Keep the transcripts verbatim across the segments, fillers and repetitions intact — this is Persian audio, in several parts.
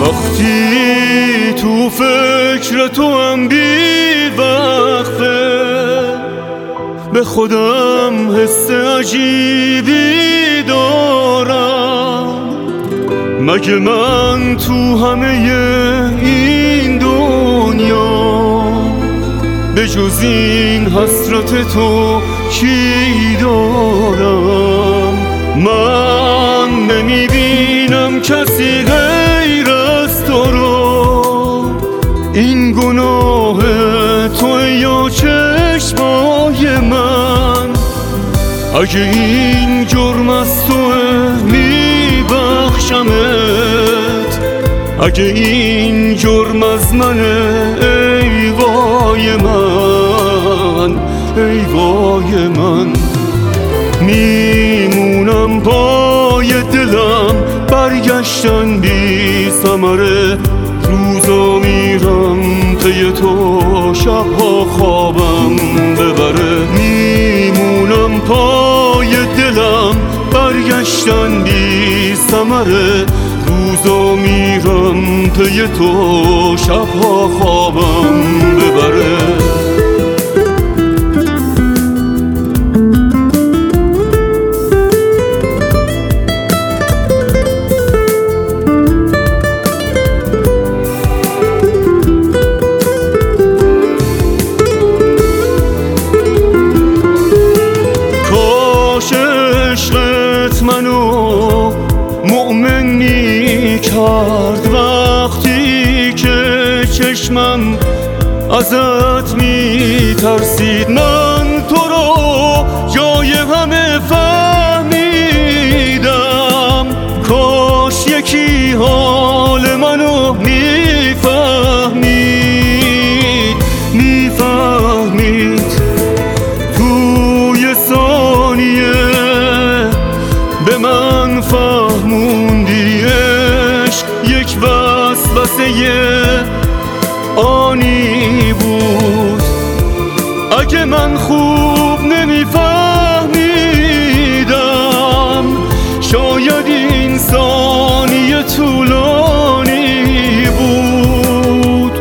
وقتی تو فکر تو هم بی وقفه به خودم حس عجیبی دارم. مگه من تو همه این دنیا به جز این حسرت تو کی دارم؟ من نمیبینم کسی غیر از تو رو. این گناه تو یا چشمای من؟ اگه این جرم از توه میبخشمت، اگه این جرم از منه ای وای من، ای وای من. میمونم پای دلم برگشتن بی ثمره، روزا میرم پی تو شبها خوابم ببره. میمونم پای دلم برگشتن بی ثمره، روزا میرم پی تو شبها خوابم ببره. عشقت منو مؤمن می کرد وقتی که چشمم ازت می ترسید. من تو رو جای همه فهمیدم، کاش یکی حال منو می فهمید، می فهمید. توی ثانیه به من فهموندی عشق یک وسوسه آنی بود. اگه من خوب نمیفهمیدم شاید این ثانیه طولانی بود.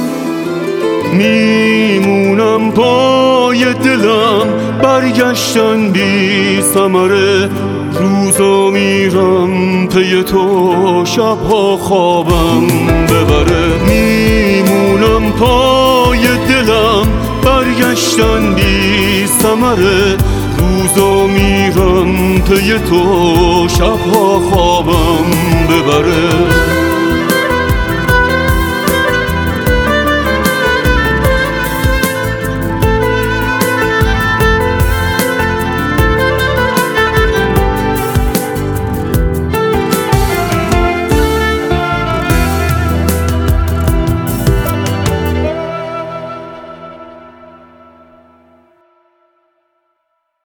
میمونم پای دلم برگشتن بی ثمره، روزا میرم پی تو شبها خوابم ببره. میمونم پای دلم برگشتن بی ثمره، روزا میرم پی تو شبها خوابم ببره.